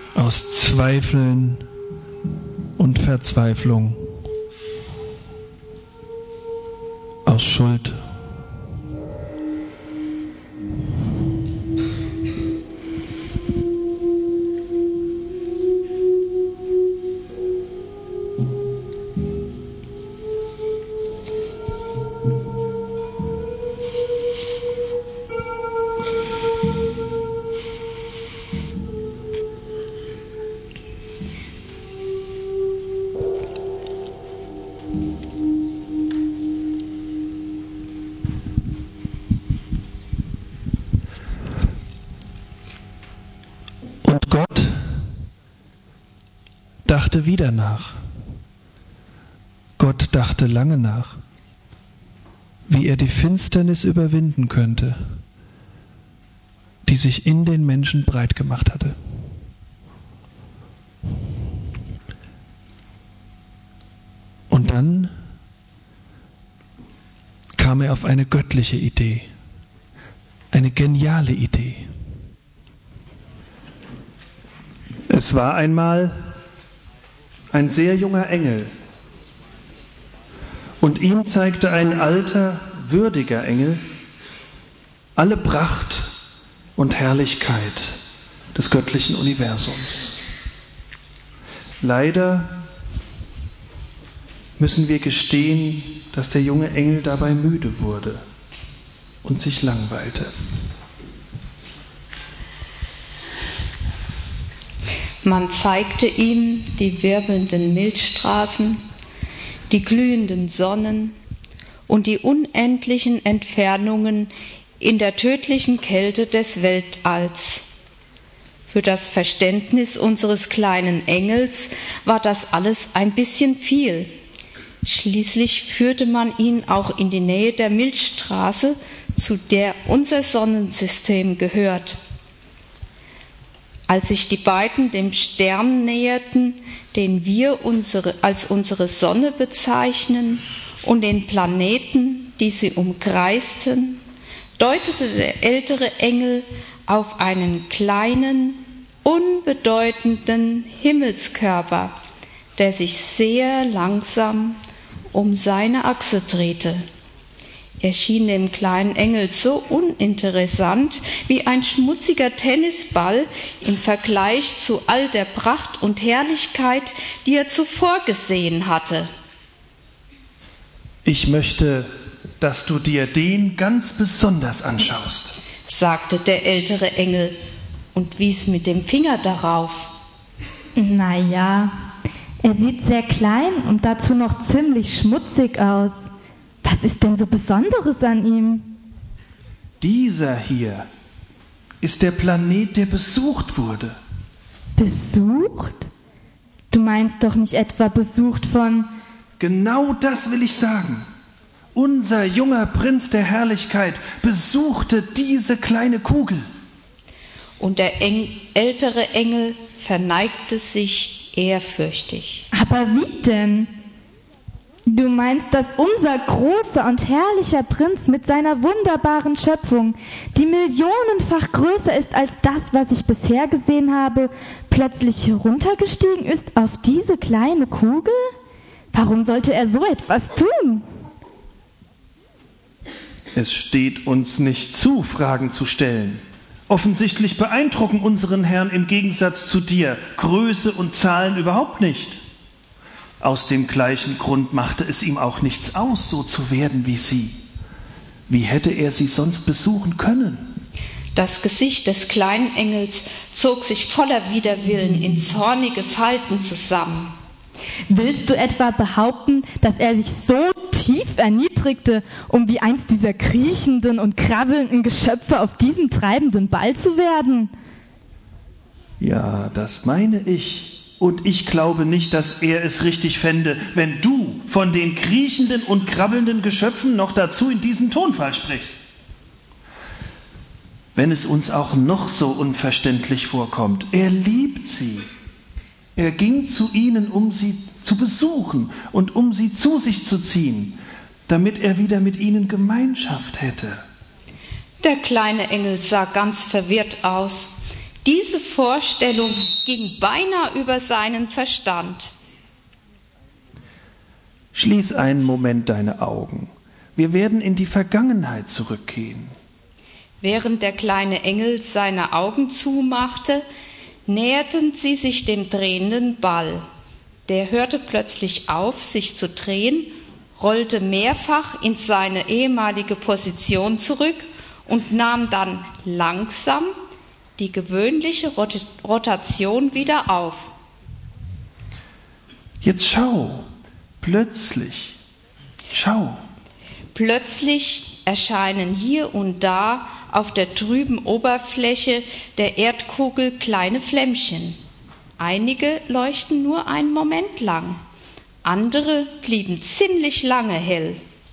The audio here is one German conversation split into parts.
aus Zweifeln und Verzweiflung, aus Schuld. Dachte wieder nach. Gott dachte lange nach, wie er die Finsternis überwinden könnte, die sich in den Menschen breit gemacht hatte. Und dann kam er auf eine göttliche Idee, eine geniale Idee. Es war einmal ein sehr junger Engel, und ihm zeigte ein alter, würdiger Engel alle Pracht und Herrlichkeit des göttlichen Universums. Leider müssen wir gestehen, dass der junge Engel dabei müde wurde und sich langweilte. Man zeigte ihm die wirbelnden Milchstraßen, die glühenden Sonnen und die unendlichen Entfernungen in der tödlichen Kälte des Weltalls. Für das Verständnis unseres kleinen Engels war das alles ein bisschen viel. Schließlich führte man ihn auch in die Nähe der Milchstraße, zu der unser Sonnensystem gehört. Als sich die beiden dem Stern näherten, den wir als unsere Sonne bezeichnen, und den Planeten, die sie umkreisten, deutete der ältere Engel auf einen kleinen, unbedeutenden Himmelskörper, der sich sehr langsam um seine Achse drehte. Er schien dem kleinen Engel so uninteressant wie ein schmutziger Tennisball im Vergleich zu all der Pracht und Herrlichkeit, die er zuvor gesehen hatte. Ich möchte, dass du dir den ganz besonders anschaust, sagte der ältere Engel und wies mit dem Finger darauf. Naja, er sieht sehr klein und dazu noch ziemlich schmutzig aus. Was ist denn so Besonderes an ihm? Dieser hier ist der Planet, der besucht wurde. Besucht? Du meinst doch nicht etwa besucht von... Genau das will ich sagen. Unser junger Prinz der Herrlichkeit besuchte diese kleine Kugel. Und der ältere Engel verneigte sich ehrfürchtig. Aber wie denn? Du meinst, dass unser großer und herrlicher Prinz mit seiner wunderbaren Schöpfung, die millionenfach größer ist als das, was ich bisher gesehen habe, plötzlich heruntergestiegen ist auf diese kleine Kugel? Warum sollte er so etwas tun? Es steht uns nicht zu, Fragen zu stellen. Offensichtlich beeindrucken unseren Herrn im Gegensatz zu dir Größe und Zahlen überhaupt nicht. Aus dem gleichen Grund machte es ihm auch nichts aus, so zu werden wie sie. Wie hätte er sie sonst besuchen können? Das Gesicht des kleinen Engels zog sich voller Widerwillen in zornige Falten zusammen. Willst du etwa behaupten, dass er sich so tief erniedrigte, um wie eins dieser kriechenden und krabbelnden Geschöpfe auf diesem treibenden Ball zu werden? Ja, das meine ich. Und ich glaube nicht, dass er es richtig fände, wenn du von den kriechenden und krabbelnden Geschöpfen noch dazu in diesem Tonfall sprichst. Wenn es uns auch noch so unverständlich vorkommt, er liebt sie. Er ging zu ihnen, um sie zu besuchen und um sie zu sich zu ziehen, damit er wieder mit ihnen Gemeinschaft hätte. Der kleine Engel sah ganz verwirrt aus. Diese Vorstellung ging beinahe über seinen Verstand. Schließ einen Moment deine Augen. Wir werden in die Vergangenheit zurückgehen. Während der kleine Engel seine Augen zumachte, näherten sie sich dem drehenden Ball. Der hörte plötzlich auf, sich zu drehen, rollte mehrfach in seine ehemalige Position zurück und nahm dann langsam die gewöhnliche Rotation wieder auf. Jetzt schau, schau. Plötzlich erscheinen hier und da auf der trüben Oberfläche der Erdkugel kleine Flämmchen. Einige leuchten nur einen Moment lang, andere blieben ziemlich lange hell.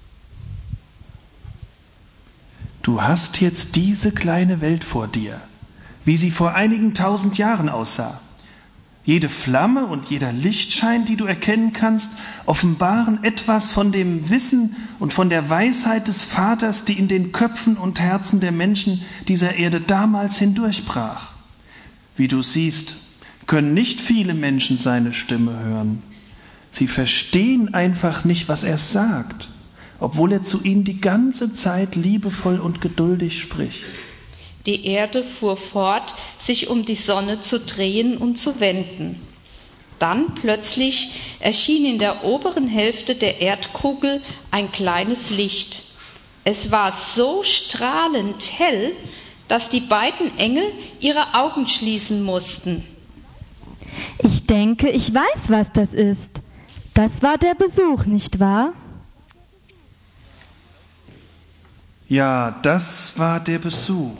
Du hast jetzt diese kleine Welt vor dir, wie sie vor einigen 1000 Jahren aussah. Jede Flamme und jeder Lichtschein, die du erkennen kannst, offenbaren etwas von dem Wissen und von der Weisheit des Vaters, die in den Köpfen und Herzen der Menschen dieser Erde damals hindurchbrach. Wie du siehst, können nicht viele Menschen seine Stimme hören. Sie verstehen einfach nicht, was er sagt, obwohl er zu ihnen die ganze Zeit liebevoll und geduldig spricht. Die Erde fuhr fort, sich um die Sonne zu drehen und zu wenden. Dann plötzlich erschien in der oberen Hälfte der Erdkugel ein kleines Licht. Es war so strahlend hell, dass die beiden Engel ihre Augen schließen mussten. Ich denke, ich weiß, was das ist. Das war der Besuch, nicht wahr? Ja, das war der Besuch.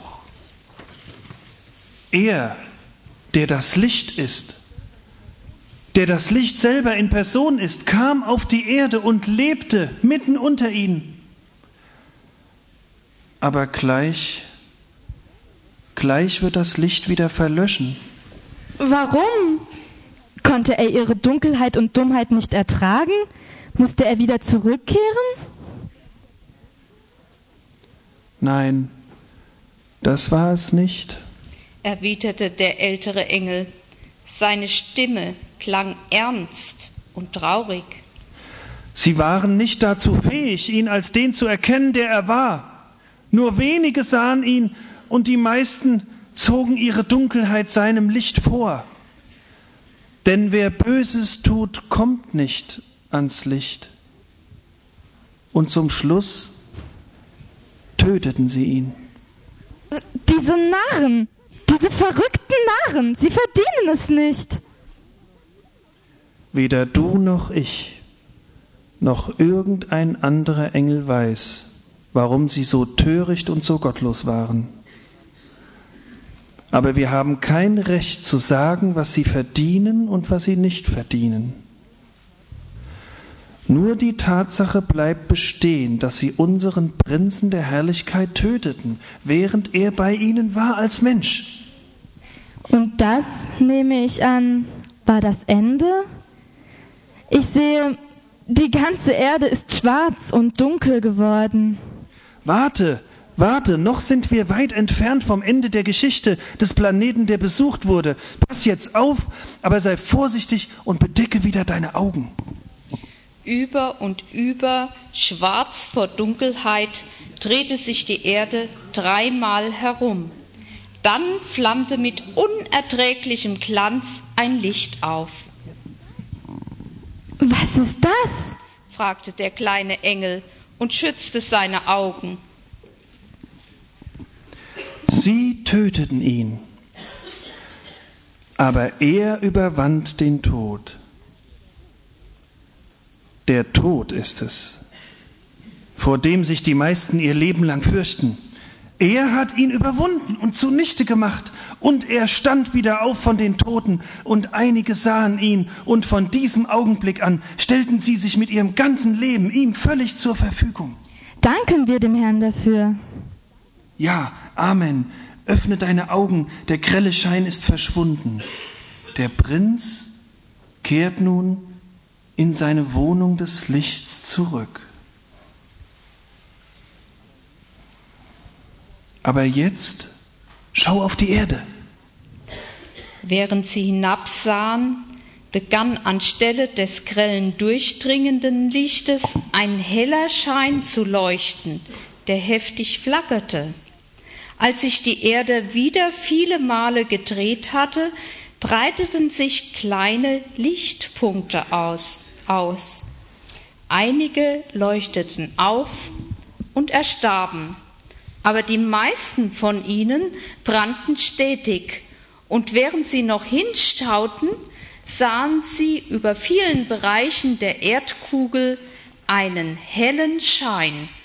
Er, der das Licht ist, der das Licht selber in Person ist, kam auf die Erde und lebte mitten unter ihnen. Aber gleich wird das Licht wieder verlöschen. Warum? Konnte er ihre Dunkelheit und Dummheit nicht ertragen? Musste er wieder zurückkehren? Nein, das war es nicht, erwiderte der ältere Engel. Seine Stimme klang ernst und traurig. Sie waren nicht dazu fähig, ihn als den zu erkennen, der er war. Nur wenige sahen ihn und die meisten zogen ihre Dunkelheit seinem Licht vor. Denn wer Böses tut, kommt nicht ans Licht. Und zum Schluss töteten sie ihn. Diese Narren, diese verrückten Narren, sie verdienen es nicht. Weder du noch ich, noch irgendein anderer Engel weiß, warum sie so töricht und so gottlos waren. Aber wir haben kein Recht zu sagen, was sie verdienen und was sie nicht verdienen. Nur die Tatsache bleibt bestehen, dass sie unseren Prinzen der Herrlichkeit töteten, während er bei ihnen war als Mensch. Und das, nehme ich an, war das Ende? Ich sehe, die ganze Erde ist schwarz und dunkel geworden. Warte, noch sind wir weit entfernt vom Ende der Geschichte des Planeten, der besucht wurde. Pass jetzt auf, aber sei vorsichtig und bedecke wieder deine Augen. Über und über, schwarz vor Dunkelheit, drehte sich die Erde 3-mal herum. Dann flammte mit unerträglichem Glanz ein Licht auf. Was ist das? Fragte der kleine Engel und schützte seine Augen. Sie töteten ihn, aber er überwand den Tod. Der Tod ist es, vor dem sich die meisten ihr Leben lang fürchten. Er hat ihn überwunden und zunichte gemacht, und er stand wieder auf von den Toten, und einige sahen ihn, und von diesem Augenblick an stellten sie sich mit ihrem ganzen Leben ihm völlig zur Verfügung. Danken wir dem Herrn dafür. Ja, Amen. Öffne deine Augen, der grelle Schein ist verschwunden. Der Prinz kehrt nun in seine Wohnung des Lichts zurück. Aber jetzt schau auf die Erde. Während sie hinabsahen, begann anstelle des grellen, durchdringenden Lichtes ein heller Schein zu leuchten, der heftig flackerte. Als sich die Erde wieder viele Male gedreht hatte, breiteten sich kleine Lichtpunkte aus. Einige leuchteten auf und erstarben, aber die meisten von ihnen brannten stetig, und während sie noch hinschauten, sahen sie über vielen Bereichen der Erdkugel einen hellen Schein.